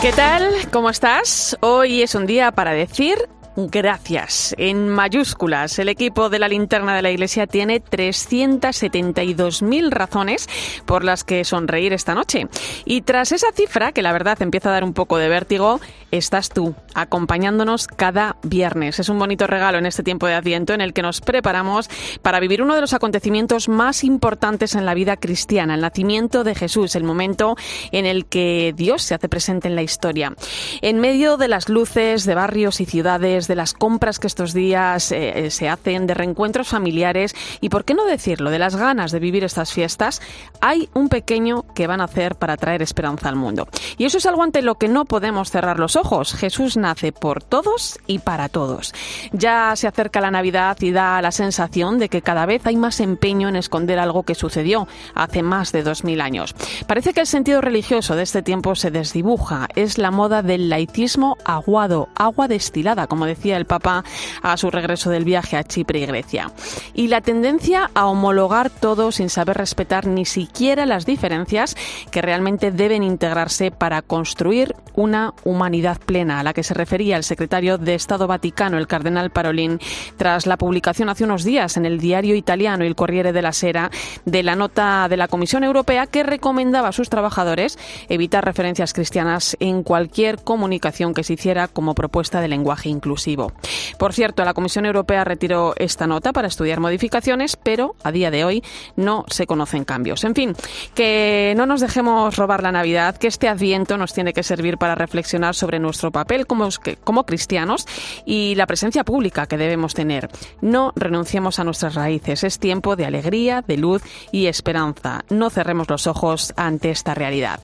¿Qué tal? ¿Cómo estás? Hoy es un día para decir gracias, en mayúsculas. El equipo de la Linterna de la Iglesia tiene 372.000 razones por las que sonreír esta noche. Y tras esa cifra, que la verdad empieza a dar un poco de vértigo, estás tú, acompañándonos cada viernes. Es un bonito regalo en este tiempo de Adviento en el que nos preparamos para vivir uno de los acontecimientos más importantes en la vida cristiana, el nacimiento de Jesús, el momento en el que Dios se hace presente en la historia. En medio de las luces de barrios y ciudades, de las compras que estos días se hacen, de reencuentros familiares y, por qué no decirlo, de las ganas de vivir estas fiestas, hay un pequeño que van a hacer para traer esperanza al mundo. Y eso es algo ante lo que no podemos cerrar los ojos. Jesús nace por todos y para todos. Ya se acerca la Navidad y da la sensación de que cada vez hay más empeño en esconder algo que sucedió hace más de 2000 años. Parece que el sentido religioso de este tiempo se desdibuja. Es la moda del laicismo aguado, agua destilada, como decía el Papa a su regreso del viaje a Chipre y Grecia. Y la tendencia a homologar todo sin saber respetar ni siquiera las diferencias que realmente deben integrarse para construir una humanidad plena, a la que se refería el secretario de Estado Vaticano, el cardenal Parolin, tras la publicación hace unos días en el diario italiano Il Corriere della Sera de la nota de la Comisión Europea que recomendaba a sus trabajadores evitar referencias cristianas en cualquier comunicación que se hiciera como propuesta de lenguaje inclusivo. Por cierto, la Comisión Europea retiró esta nota para estudiar modificaciones, pero a día de hoy no se conocen cambios. En fin, que no nos dejemos robar la Navidad, que este Adviento nos tiene que servir para reflexionar sobre nuestro papel como cristianos y la presencia pública que debemos tener. No renunciemos a nuestras raíces. Es tiempo de alegría, de luz y esperanza. No cerremos los ojos ante esta realidad.